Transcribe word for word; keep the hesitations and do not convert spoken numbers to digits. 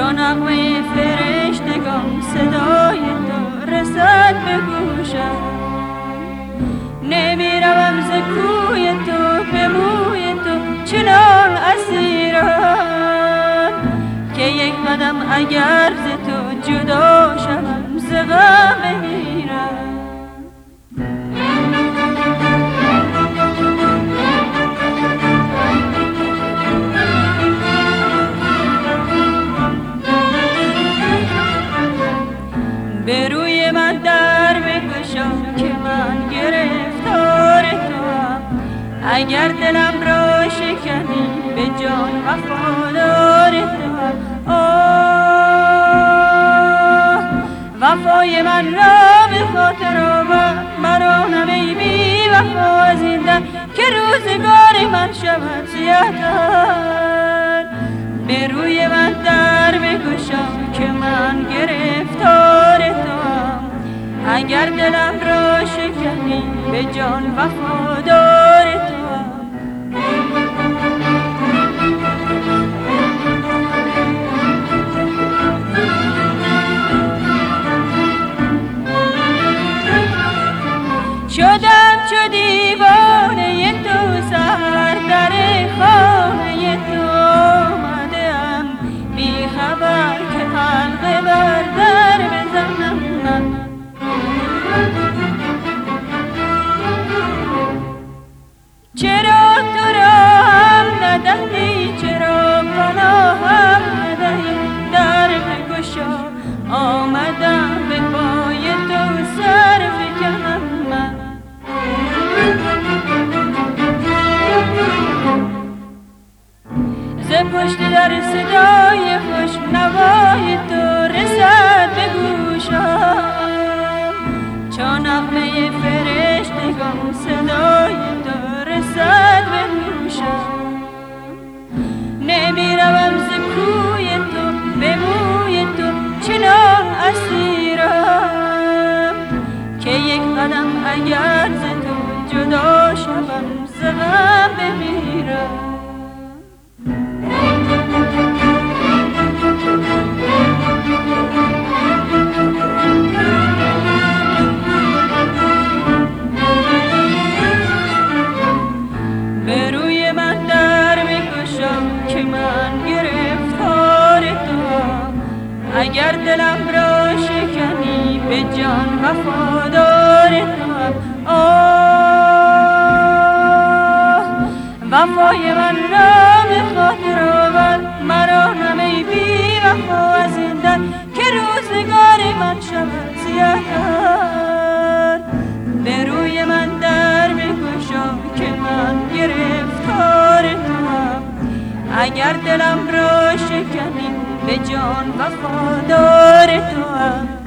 چون نغمه فرشتگان صدای تو رسد به گوشم. نمیروم ز کوی تو به موی تو چنان اسیرم که یک قدم اگر ز تو جدا شوم ز غم بمیرم. به روی من در بگشا که من گرفتار توام. اگر دلم را شکنی به جان وفادار توام. آه وفای من را به خاطر آور، مرا نمی بی وفا از این در که روزگار من شود سیاه‌تر. به روی من در بگشا که من گرفتار توام. اگر دلم را شکنی به جان وفادار توام. شدم چو دیوانه تو سر در خانه تو آمدم بی خبر که حلقه بر در بزنم من. چرا تو را هم ندهی، چرا پناهم ندهی، در بگشا آمدم به پای تو سر فکنم من. ز پشت در صدای خوش نوای تو رسد به گوشم. چون نغمه فرشتگان صدای تو رسد به گوشم. نمیروم ز کوی تو به موی تو چنان اسیرم که یک قدم اگر ز تو جدا شوم ز غم بمیرم. به روی من در بگشا که من گرفتار توام. اگر دلم را شکنی به جان وفادار توام. آه وفای من را به خاطر آور، مرا نمی بی وفا از این در که روزگار من شود سیاه‌تر. به روی من در بگشا که من گرفتار توام. اگر دلم را شکنی به جان وفادار توام.